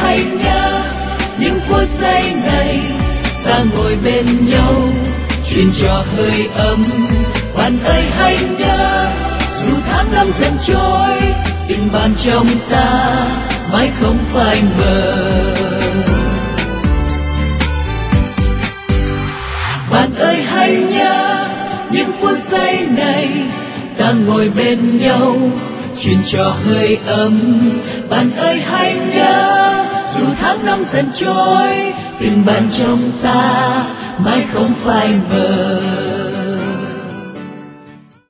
hãy nhớ những phút giây này ta ngồi bên nhau chuyện trò hơi ấm. Bạn ơi hãy nhớ dù tháng năm dần trôi tình bạn trong ta mãi không phai mờ. Bạn ơi hãy nhớ những phút giây này ta ngồi bên nhau chuyện trò hơi ấm. Bạn ơi hãy nhớ dù tháng năm dần trôi tình bạn trong ta mãi không phai mờ.